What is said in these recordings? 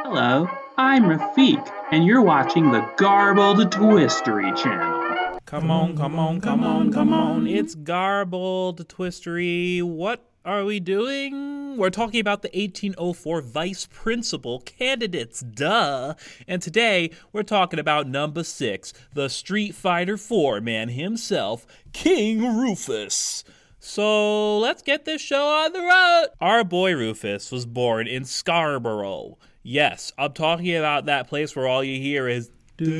Hello, I'm Rafiq, and you're watching the Garbled Twistery channel. Come on. It's Garbled Twistery. What are we doing? We're talking about the 1804 vice principal candidates, duh. And today, we're talking about number 6, the Street Fighter 4 man himself, King Rufus. So let's get this show on the road. Our boy Rufus was born in Scarborough. Yes, I'm talking about that place where all you hear is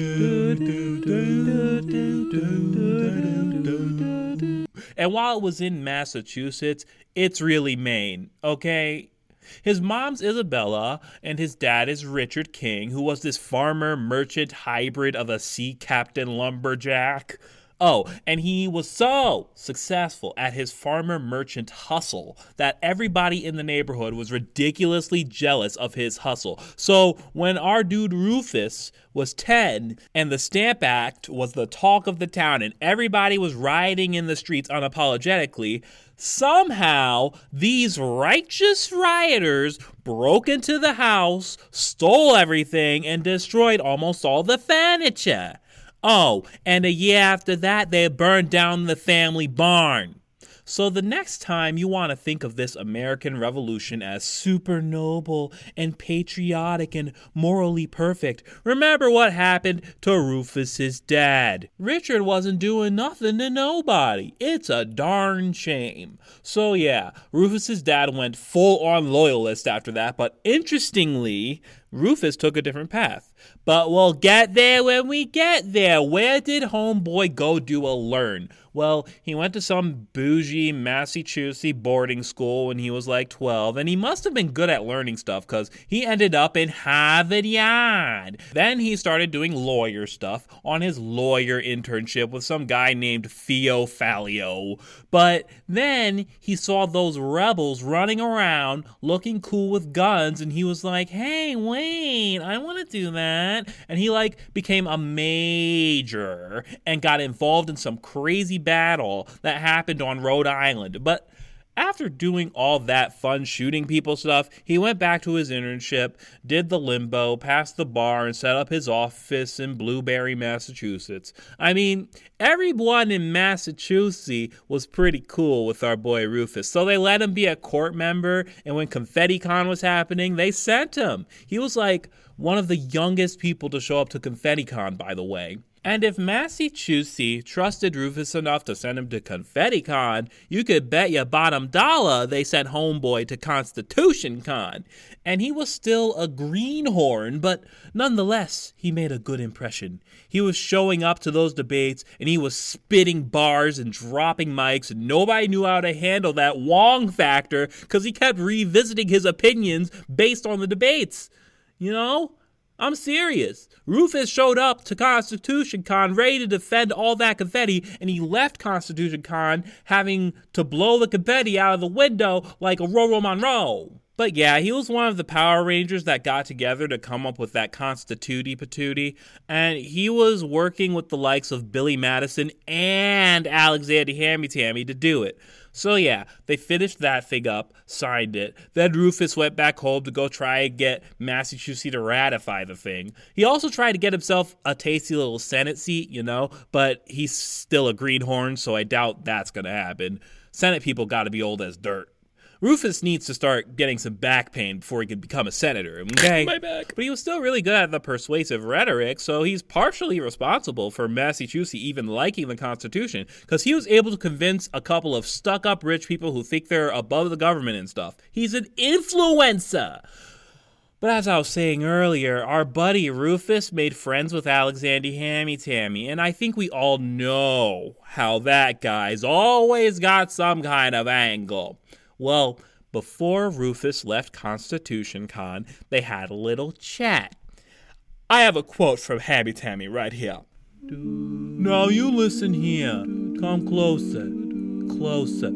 and while it was in Massachusetts, it's really Maine, okay? His mom's Isabella, and his dad is Richard King, who was this farmer merchant hybrid of a sea captain lumberjack. Oh, and he was so successful at his farmer merchant hustle that everybody in the neighborhood was ridiculously jealous of his hustle. So when our dude Rufus was 10 and the Stamp Act was the talk of the town and everybody was rioting in the streets unapologetically, somehow these righteous rioters broke into the house, stole everything, and destroyed almost all the furniture. Oh, and a year after that, they burned down the family barn. So the next time you want to think of this American Revolution as super noble and patriotic and morally perfect, remember what happened to Rufus's dad. Richard wasn't doing nothing to nobody. It's a darn shame. So yeah, Rufus's dad went full-on loyalist after that, but interestingly, Rufus took a different path. But we'll get there when we get there. Where did homeboy go do a learn? Well, he went to some bougie Massachusetts boarding school when he was like 12, and he must have been good at learning stuff because he ended up in Harvard Yard. Then he started doing lawyer stuff on his lawyer internship with some guy named Theo Fallio. But then he saw those rebels running around looking cool with guns, and he was like, hey, wait, I want to do that. And he became a major and got involved in some crazy battle that happened on Rhode Island. But after doing all that fun shooting people stuff, he went back to his internship, did the limbo, passed the bar, and set up his office in Blueberry, Massachusetts. I mean, everyone in Massachusetts was pretty cool with our boy Rufus, so they let him be a court member, and when ConfettiCon was happening, they sent him. He was one of the youngest people to show up to ConfettiCon, by the way. And if Massachusetts trusted Rufus enough to send him to ConfettiCon, you could bet your bottom dollar they sent homeboy to ConstitutionCon. And he was still a greenhorn, but nonetheless, he made a good impression. He was showing up to those debates, and he was spitting bars and dropping mics, and nobody knew how to handle that Wong factor because he kept revisiting his opinions based on the debates. You know? I'm serious. Rufus showed up to ConstitutionCon ready to defend all that confetti, and he left ConstitutionCon having to blow the confetti out of the window like a Roro Monroe. But yeah, he was one of the Power Rangers that got together to come up with that Constituti Patootie, and he was working with the likes of Billy Madison and Alexander Hammy-Tammy to do it. So yeah, they finished that thing up, signed it. Then Rufus went back home to go try and get Massachusetts to ratify the thing. He also tried to get himself a tasty little Senate seat, but he's still a greenhorn, so I doubt that's gonna happen. Senate people gotta be old as dirt. Rufus needs to start getting some back pain before he can become a senator, okay? My back. But he was still really good at the persuasive rhetoric, so he's partially responsible for Massachusetts even liking the Constitution, because he was able to convince a couple of stuck-up rich people who think they're above the government and stuff. He's an influencer! But as I was saying earlier, our buddy Rufus made friends with Alexander Hammy-Tammy, and I think we all know how that guy's always got some kind of angle. Well, before Rufus left ConstitutionCon, they had a little chat. I have a quote from Hammy-Tammy right here. Now you listen here. Come closer. Closer.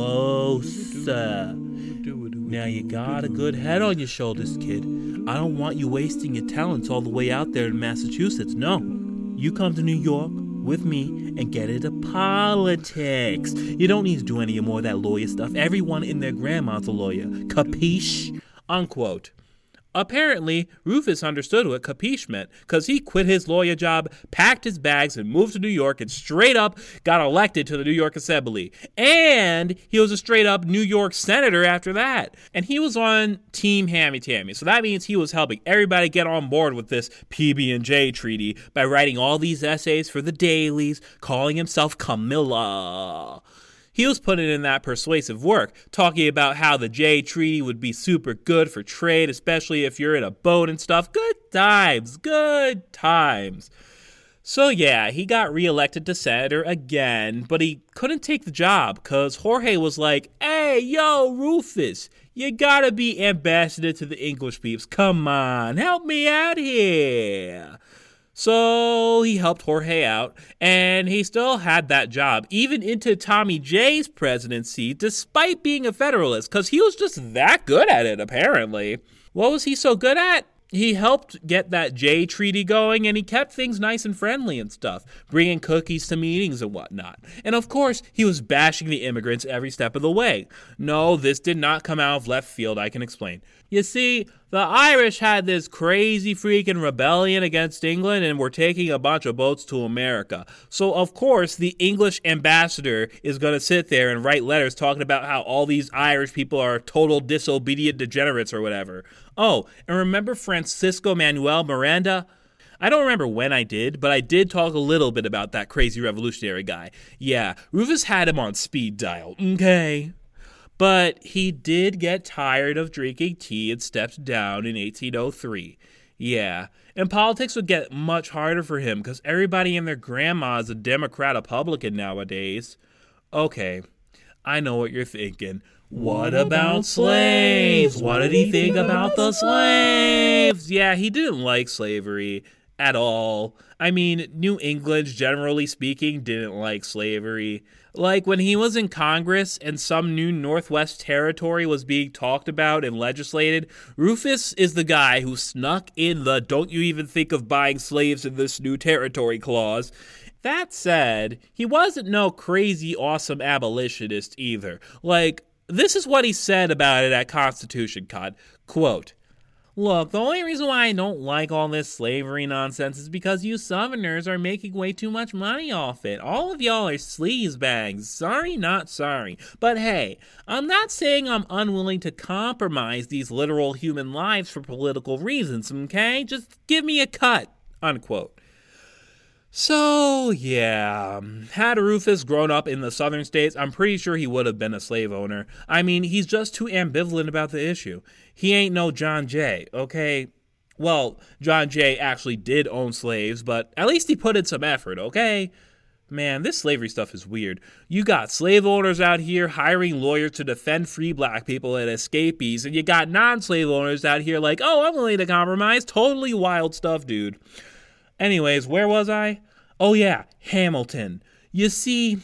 Now you got a good head on your shoulders, kid. I don't want you wasting your talents all the way out there in Massachusetts. No. You come to New York with me and get into politics. You don't need to do any more of that lawyer stuff. Everyone in their grandma's a lawyer. Capiche? Unquote. Apparently, Rufus understood what capiche meant, because he quit his lawyer job, packed his bags, and moved to New York, and straight up got elected to the New York Assembly. And he was a straight up New York senator after that. And he was on Team Hammy-Tammy, so that means he was helping everybody get on board with this PB&J treaty by writing all these essays for the dailies, calling himself Camilla. He was putting in that persuasive work, talking about how the Jay Treaty would be super good for trade, especially if you're in a boat and stuff. Good times, good times. So yeah, he got reelected to senator again, but he couldn't take the job because Jorge was like, hey, yo, Rufus, you gotta be ambassador to the English peeps. Come on, help me out here. So he helped Jorge out, and he still had that job, even into Tommy J's presidency, despite being a Federalist, because he was just that good at it, apparently. What was he so good at? He helped get that Jay Treaty going, and he kept things nice and friendly and stuff, bringing cookies to meetings and whatnot. And of course, he was bashing the immigrants every step of the way. No, this did not come out of left field, I can explain. You see, the Irish had this crazy freaking rebellion against England and were taking a bunch of boats to America. So, of course, the English ambassador is going to sit there and write letters talking about how all these Irish people are total disobedient degenerates or whatever. Oh, and remember Francisco Manuel Miranda? I don't remember when I did, but I did talk a little bit about that crazy revolutionary guy. Yeah, Rufus had him on speed dial, okay? But he did get tired of drinking tea and stepped down in 1803. Yeah, and politics would get much harder for him because everybody and their grandma is a Democrat-Republican nowadays. Okay, I know what you're thinking. What about slaves? What did he think about the slaves? Yeah, he didn't like slavery at all. I mean, New England, generally speaking, didn't like slavery. Like, when he was in Congress and some new Northwest territory was being talked about and legislated, Rufus is the guy who snuck in the "don't you even think of buying slaves in this new territory" clause. That said, he wasn't no crazy awesome abolitionist either. Like, this is what he said about it at Constitution Con. Quote, "Look, the only reason why I don't like all this slavery nonsense is because you Southerners are making way too much money off it. All of y'all are sleazebags. Sorry, not sorry. But hey, I'm not saying I'm unwilling to compromise these literal human lives for political reasons, okay? Just give me a cut," unquote. So, yeah, had Rufus grown up in the southern states, I'm pretty sure he would have been a slave owner. I mean, he's just too ambivalent about the issue. He ain't no John Jay, okay? Well, John Jay actually did own slaves, but at least he put in some effort, okay? Man, this slavery stuff is weird. You got slave owners out here hiring lawyers to defend free black people and escapees, and you got non-slave owners out here like, oh, I'm willing to compromise. Totally wild stuff, dude. Anyways, where was I? Oh yeah, Hamilton. You see,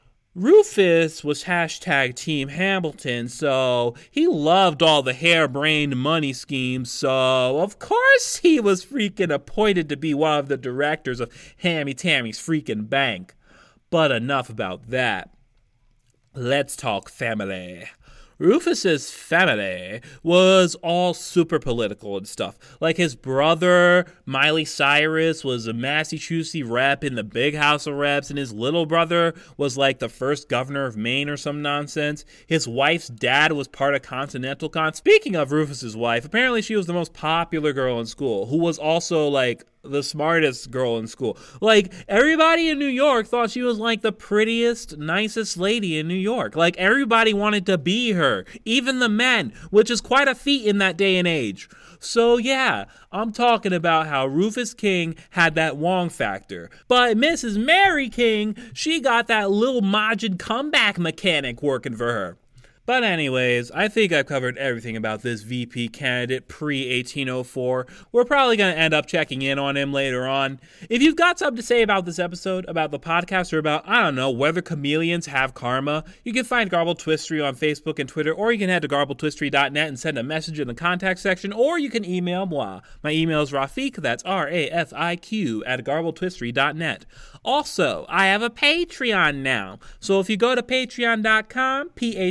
Rufus was hashtag Team Hamilton, so he loved all the harebrained money schemes, so of course he was freaking appointed to be one of the directors of Hammy-Tammy's freaking bank. But enough about that. Let's talk family. Rufus's family was all super political and stuff. Like, his brother, Miley Cyrus, was a Massachusetts rep in the big House of Reps, and his little brother was like the first governor of Maine or some nonsense. His wife's dad was part of Continental Con. Speaking of Rufus's wife, apparently she was the most popular girl in school, who was also like the smartest girl in school. Like, everybody in New York thought she was like the prettiest, nicest lady in New York. Like, everybody wanted to be her, even the men, which is quite a feat in that day and age. So yeah, I'm talking about how Rufus King had that Wong factor. But Mrs. Mary King, she got that Lil Majid comeback mechanic working for her. But anyways, I think I've covered everything about this VP candidate pre-1804. We're probably going to end up checking in on him later on. If you've got something to say about this episode, about the podcast, or about, I don't know, whether chameleons have karma, you can find Garbled Twistery on Facebook and Twitter, or you can head to garbledtwistery.net and send a message in the contact section, or you can email moi. My email is Rafiq, that's RAFIQ, at garbledtwistery.net. Also, I have a Patreon now. So if you go to patreon.com, Patreon.com,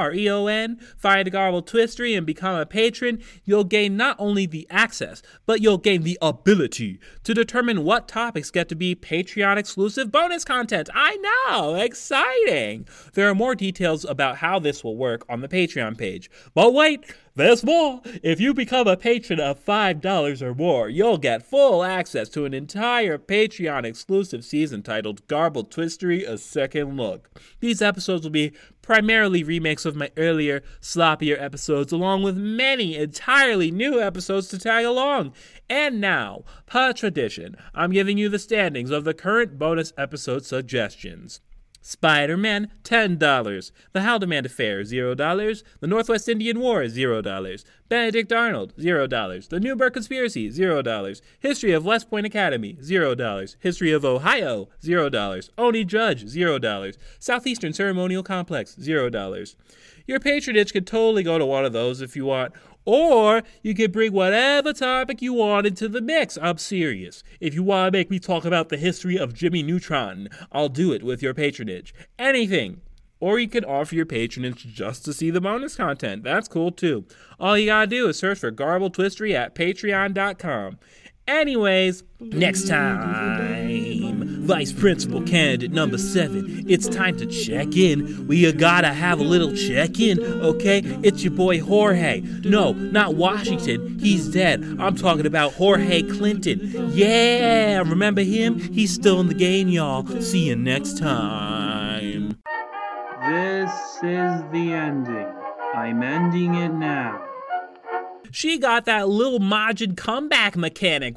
Patreon. Find Garble Twistery and become a patron. You'll gain not only the access, but you'll gain the ability to determine what topics get to be Patreon-exclusive bonus content. I know! Exciting! There are more details about how this will work on the Patreon page. But wait! There's more! If you become a patron of $5 or more, you'll get full access to an entire Patreon-exclusive season titled Garble Twistery: A Second Look. These episodes will be primarily remakes of my earlier, sloppier episodes, along with many entirely new episodes to tag along. And now, per tradition, I'm giving you the standings of the current bonus episode suggestions. Spider-Man, $10. The Haldimand Affair, $0. The Northwest Indian War, $0. Benedict Arnold, $0. The Newburgh Conspiracy, $0. History of West Point Academy, $0. History of Ohio, $0. Oni Judge, $0. Southeastern Ceremonial Complex, $0. Your patronage could totally go to one of those if you want. Or you can bring whatever topic you want into the mix. I'm serious. If you want to make me talk about the history of Jimmy Neutron, I'll do it with your patronage. Anything. Or you can offer your patronage just to see the bonus content. That's cool too. All you gotta do is search for Garble Twistery at patreon.com. Anyways, next time, Vice Principal Candidate number 7, it's time to check in. We gotta have a little check-in, okay? It's your boy Jorge. No, not Washington. He's dead. I'm talking about Jorge Clinton. Yeah, remember him? He's still in the game, y'all. See you next time. This is the ending. I'm ending it now. She got that little Majin comeback mechanic.